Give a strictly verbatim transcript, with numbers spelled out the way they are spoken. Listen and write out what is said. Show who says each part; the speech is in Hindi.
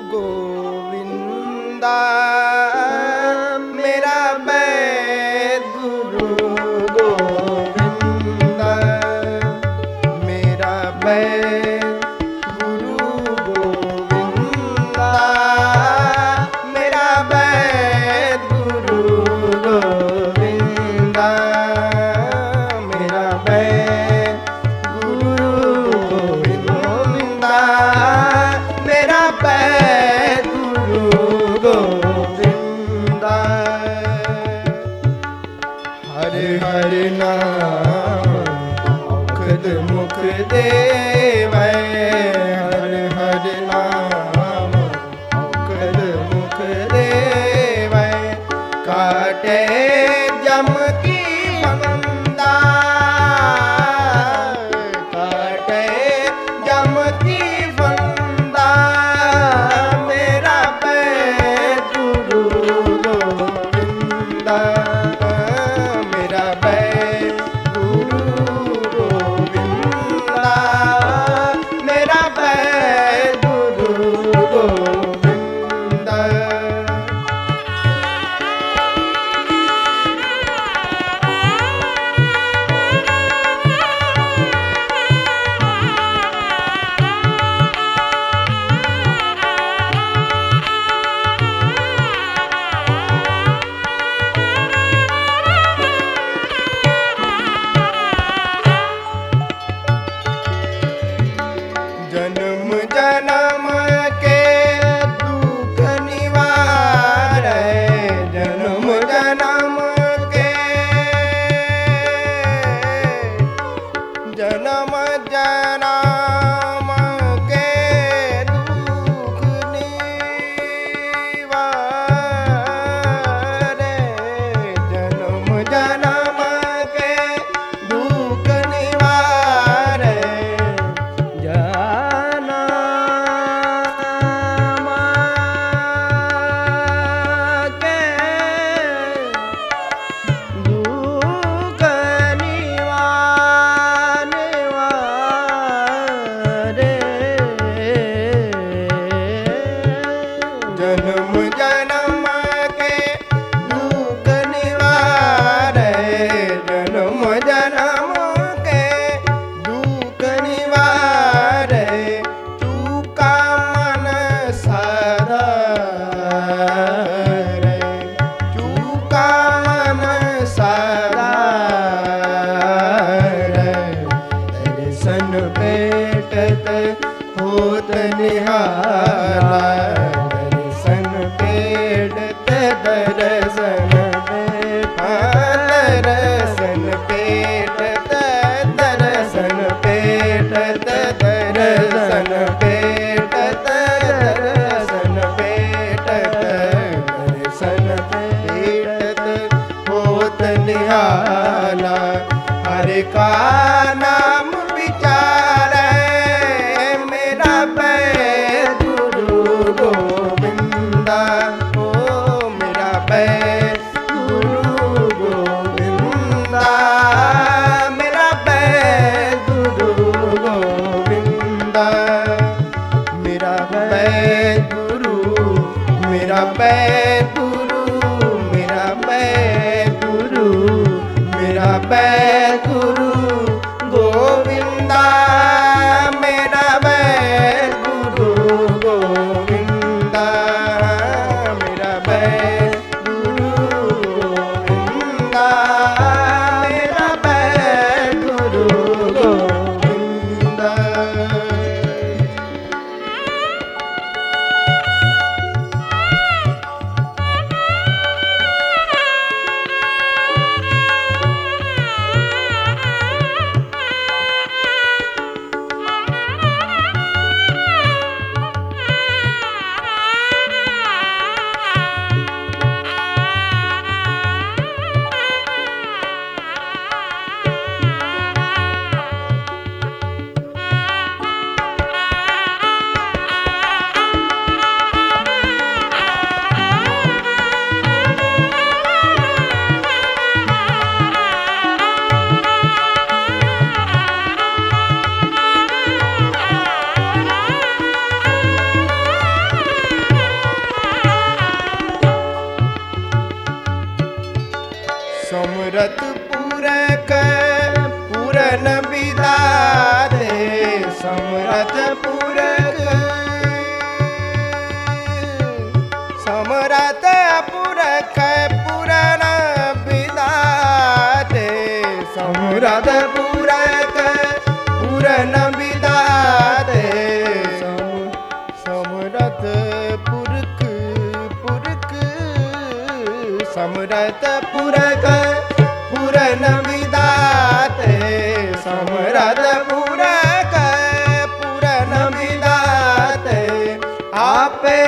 Speaker 1: गोविंदा मेरा बैद गुरु गोविंदा मेरा बैद गुरु गोविंदा मेरा बैद गुरु गोविंदा मेरा बैद गुरु गोविंदा मेरा बैद गुरु गोविंदा हरे हरे नाम औखद मुख देवै हरे हरे नाम औखद मुख देवै काटे जम की फंदा काटे जम की फंदा मेरा बैद गुरु गोविंदा मेरा बैद गुरु गोविंदा मेरा बैद गुरु गोविंदा जन्म जन्म के दुख निवारै जन्म जन्म के जन्म जन्म के दुख निवारै जन्म जन्म के दुख निवारै जन्म जन्म के दुख निवारै जन्म जन्म के दुख निवारै चूका मन साधारै चूका मन साधारै दर्शन भेटत होत निहारा दर्शन भेटत दर्शन दर्शन भेटत दर्शन भेटत दर्शन भेटत दर्शन भेटत दर्शन भेटत होत निहाला हरे का नाम विचारै मेरा बैद गुरु गोविंदा ओ मेरा बैद गुरु गोविंदा मेरा बैद गुरु गोविंदा मेरा बैद गुरु मेरा बैद गुरु मेरा बैद गुरु मेरा बैद गुरु गोविंदा मेरा बैद गुरु गोविंदा मेरा बैद गुरु गोविंदा मेरा बैद गुरु गोविंदा समरथ पूरक पूरन विधाते समरथ पूरक समरथ पूरक पूरन विधाते समरथ पूरक पूरन विधाते समरथ पुरख पुरख समरथ पुरख पूरन विधाते समरथ पुरख पूरन विधाते आपे